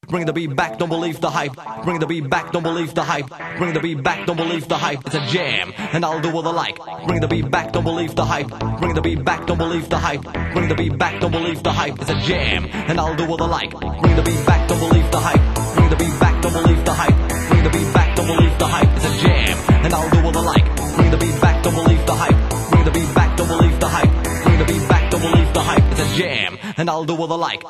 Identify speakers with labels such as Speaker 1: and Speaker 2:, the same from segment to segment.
Speaker 1: Bring the beat back, don't believe the hype. Bring the beat back, don't believe the hype. Bring the beat back, don't believe the hype. It's a jam, and I'll do what I like. Bring the beat back, don't believe the hype. Bring the beat back, don't believe the hype. Bring the beat back, don't believe the hype. It's a jam, and I'll do what I like. Bring the beat back, don't believe the hype. Bring the beat back, don't believe the hype. Bring the beat back, don't believe the hype. It's a jam, and I'll do what I like. Bring the beat back, don't believe the hype. Bring the beat back, don't believe the hype. Bring the beat back, don't believe the hype. It's a jam, and I'll do what I like.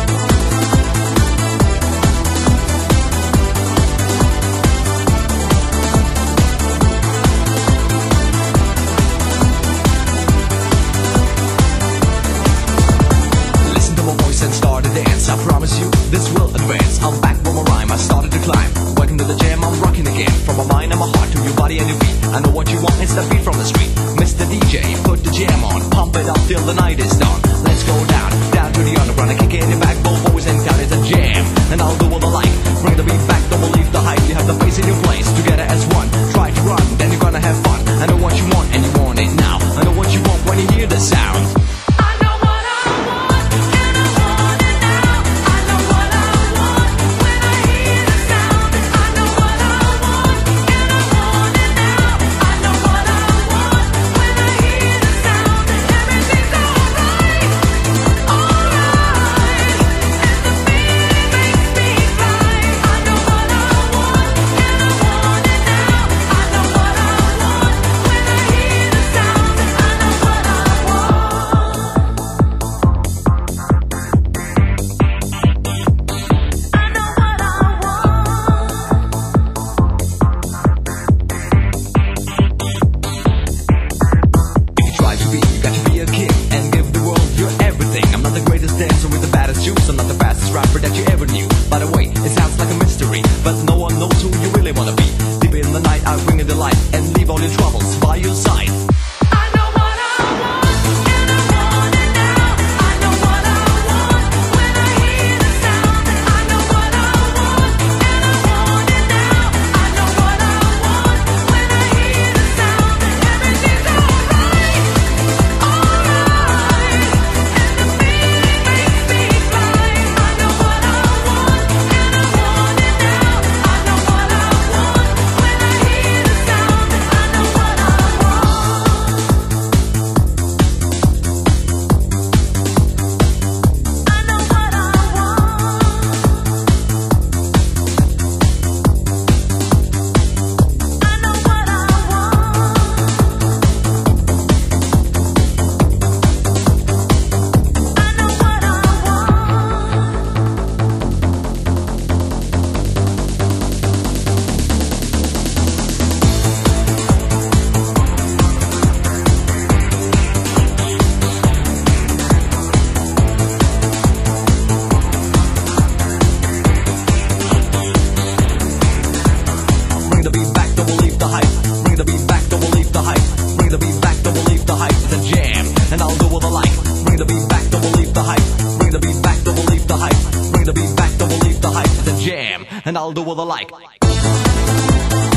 Speaker 1: And start to dance, I promise you this will advance. I'm back from a rhyme, I started to climb. Welcome to the jam, I'm rocking again. From my mind and my heart to your body and your feet. I know what you want, it's the beat from the street. Mr. DJ, put the jam on, pump it up till the night is done. Let's go down, down to the underground and kick it in your back, both boys and down. It's a jam, and I'll do what I like. Bring the beat back, don't believe the hype. You have the bass in your place, together as one. Try to run, then you're gonna have fun. I know what you want and you want it now. I know what you want when you hear the sound. I'm not the fastest rapper that you ever knew. By the way, it sounds like a mystery, but no one knows who you really wanna be. Deep in the night, I'll bring you the light and leave all your troubles by your side. And I'll do what I like. Bring the beat back, don't believe the hype. Bring the beat back, don't believe the hype. Bring the beat back, don't believe the hype. It's a jam, and I'll do what I like.